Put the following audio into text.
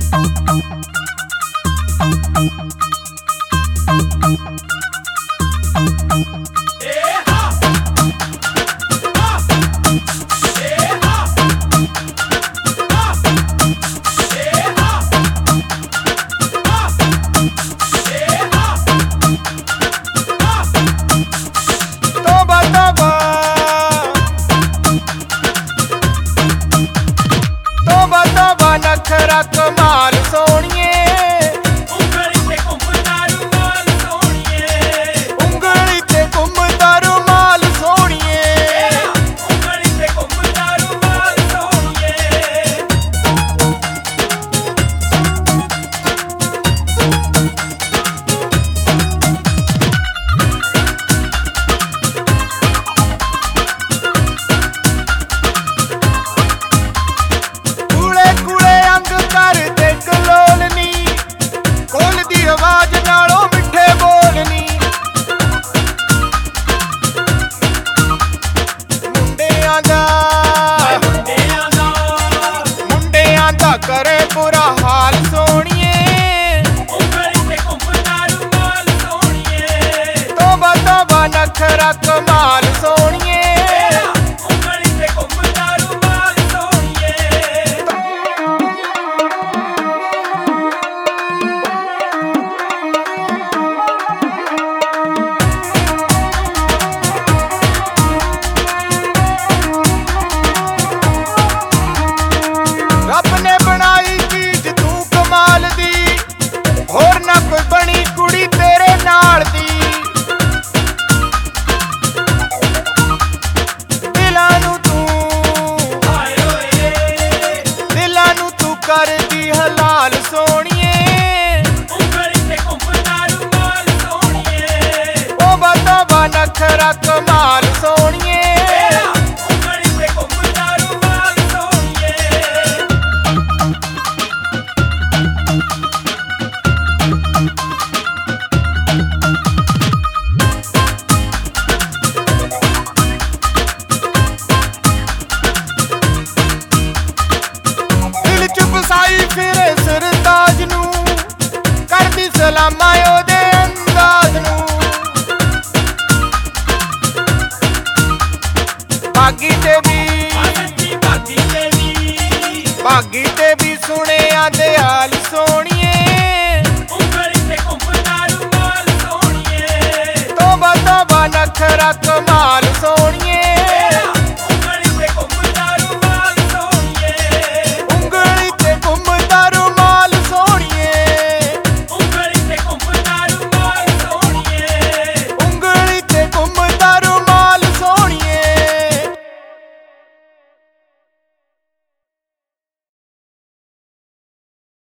नखरा कमाल सोनिए ਉਂਗਲੀ ਤੇ ਘੁੰਮਦਾ ਰੁਮਾਲ ਸੋਹਣੀਏ ਉਂਗਲੀ ਤੇ ਘੁੰਮਦਾ ਰੁਮਾਲ ਸੋਹਣੀਏ ਉਂਗਲੀ ਤੇ ਘੁੰਮਦਾ ਰੁਮਾਲ ਸੋਹਣੀਏ ਕੂਲੇ ਕੂਲੇ ਅੰਗ ਕਰਦੇ ਕਲੋਲਨੀ ਕੋਲ ਦੀ ਆਵਾਜ਼ ਨਾਲੋਂ ਮਿੱਠੇ ਬੋਲਨੀ ਮੁੰਡਿਆਂ ਦਾ ਮੁੰਡਿਆਂ ਦਾ ਕਰੇ ਬੁਰਾ ਹਾਲ ਸੋਹਣੀਏ ਉਂਗਲੀ ਤੇ ਘੁੰਮਦਾ ਰੁਮਾਲ ਸੋਹਣੀਏ ਤੋਬਾ ਤੋਬਾ ਨਖਰਾ ਕਮਾਲ ਸੋਹਣੀਏ ਉਂਗਲੀ ਤੇ ਘੁੰਮਦਾ ਰੁਮਾਲ ਸੋਹਣੀਏ ਰੱਬ ਨੇ ਬਣਾਈ ਚੀਜ਼ ਤੂੰ ਕਮਾਲ ਦੀ ਹੋਰ ਨਾ ਕੋਈ ਬਣੀ ਕੁੜੀ ਤੇਰੇ ਨਾਲ ਦੀ ਦਿਲਾਂ ਨੂੰ ਤੂੰ ਹਾਏ ਓਏ ਦਿਲਾਂ ਨੂੰ ਤੂੰ ਕਰਦੀ ਹਲਾਲ ਸੋਹਣੀਏ ਉਂਗਲੀ ਤੇ ਘੁੰਮਦਾ ਰੁਮਾਲ ਸੋਹਣੀਏ ਤੋਬਾ ਤੋਬਾ ਨਖਰਾ ਕਮਾਲ ਸੋਹਣੀਏ ਉਂਗਲੀ ਤੇ ਘੁੰਮਦਾ ਰੁਮਾਲ ਸੋਹਣੀਏ ਦਿਲ ਚ ਵਸਾਈ ਫਿਰੇ ਸਰਤਾਜ ਨੂੰ ਕਰਦੀ ਸਲਾਮਾਂ ਉਹਦੇ ਅੰਦਾਜ਼ ਨੂੰ ਬਾਗੀ ਤੇ ਵੀ ਸੱਚੀ ਬਾਤੀ ਤੇ ਵੀ ਬਾਗੀ ਤੇ ਵੀ ਸੁਣਿਆ ਦੇ ਹਾਲ ਸੋਹਣੀਏ ਉਂਗਲੀ ਤੇ ਘੁੰਮਦਾ ਰੁਮਾਲ ਸੋਹਣੀਏ ਤੋਬਾ ਤੋਬਾ ਨਖਰਾ ਕਮਾਲ ਸੋਹਣੀਏ